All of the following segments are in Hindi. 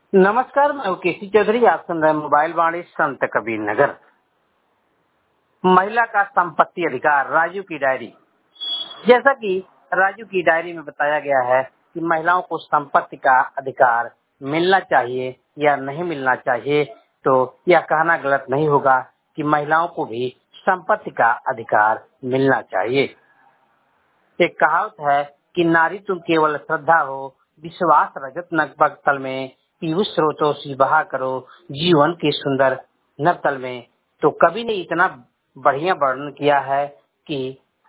नमस्कार, मैं केसी चौधरी। आप सुन रहे हैं मोबाइल वाणी संत कबीर नगर। महिला का संपत्ति अधिकार, राजू की डायरी। जैसा कि राजू की डायरी में बताया गया है कि महिलाओं को संपत्ति का अधिकार मिलना चाहिए या नहीं मिलना चाहिए, तो यह कहना गलत नहीं होगा कि महिलाओं को भी संपत्ति का अधिकार मिलना चाहिए। एक कहावत है कि नारी तुम केवल श्रद्धा हो, विश्वास रजत नकबक तल में, पीयूष स्रोतों से बहा करो जीवन के सुंदर नवतल में। तो कवि ने इतना बढ़िया वर्णन किया है कि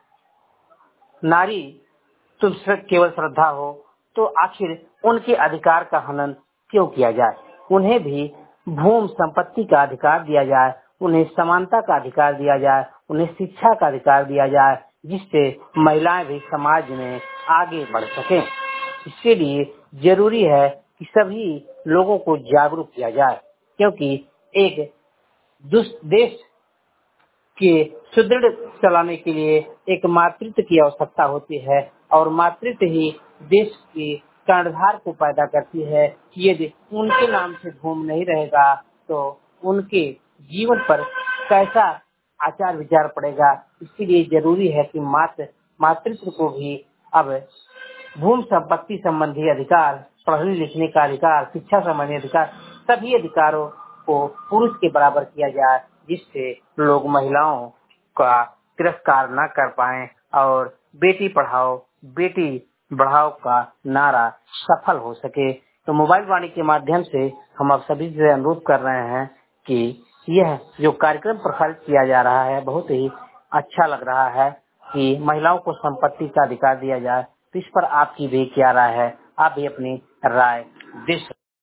नारी तुम केवल श्रद्धा हो, तो आखिर उनके अधिकार का हनन क्यों किया जाए। उन्हें भी भूमि संपत्ति का अधिकार दिया जाए, उन्हें समानता का अधिकार दिया जाए, उन्हें शिक्षा का अधिकार दिया जाए, जिससे महिलाएं भी समाज में आगे बढ़ सकें। इसके लिए जरूरी है कि सभी लोगों को जागरूक किया जाए, क्योंकि एक देश के सुदृढ़ चलाने के लिए एक मातृत्व की आवश्यकता होती है, और मातृत्व ही देश के कर्णधार को पैदा करती है। यदि उनके नाम से भूमि नहीं रहेगा तो उनके जीवन पर कैसा आचार विचार पड़ेगा। इसलिए जरूरी है कि मातृत्व को भी अब भूमि संपत्ति संबंधी अधिकार, पढ़ने लिखने का अधिकार, शिक्षा संबंधी अधिकार, सभी अधिकारों को पुरुष के बराबर किया जाए, जिससे लोग महिलाओं का तिरस्कार न कर पाए और बेटी पढ़ाओ बेटी बढ़ाओ का नारा सफल हो सके। तो मोबाइल वाणी के माध्यम से हम आप सभी से अनुरोध कर रहे हैं कि यह जो कार्यक्रम प्रसारित किया जा रहा है बहुत ही अच्छा लग रहा है कि महिलाओं को संपत्ति का अधिकार दिया जाए। तो इस पर आपकी भी क्या राय है? आप भी अपनी राय दे सकते हैं।